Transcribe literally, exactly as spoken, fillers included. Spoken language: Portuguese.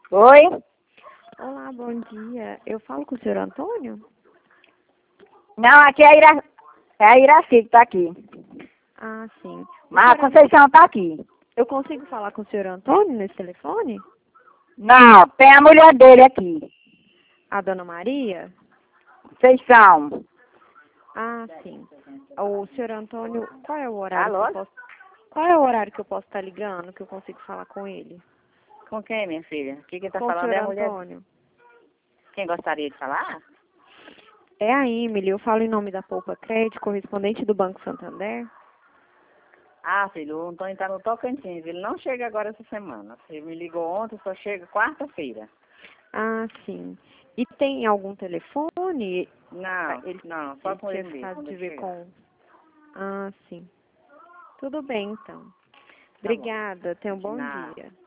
Oi? Olá, bom dia. Eu falo com o senhor Antônio? Não, aqui é a, Ira... é a Iraci que tá aqui. Ah, sim. O Mas a senhor An- Conceição tá aqui. Eu consigo falar com o senhor Antônio nesse telefone? Não, tem a mulher dele aqui. A dona Maria? Conceição. Ah, sim. O senhor Antônio, qual é o horário Alô? que eu posso... Qual é o horário que eu posso estar ligando, que eu consigo falar com ele? Com quem, minha filha? O que que tá Com o falando senhor é a mulher? Antônio. Quem gostaria de falar? É a Emily, eu falo em nome da Poupa Crédito, correspondente do Banco Santander. Ah, filho, o Antônio tá no Tocantins. Ele não chega agora essa semana. Ele me ligou ontem, só chega quarta-feira. Ah, sim. E tem algum telefone? Não, Ele, não, só ele com tinha ele mesmo. ficado quando de ele ver chegar. com... Ah, sim. Tudo bem, então. Tá bom. Obrigada. Tenha um De bom nada. dia.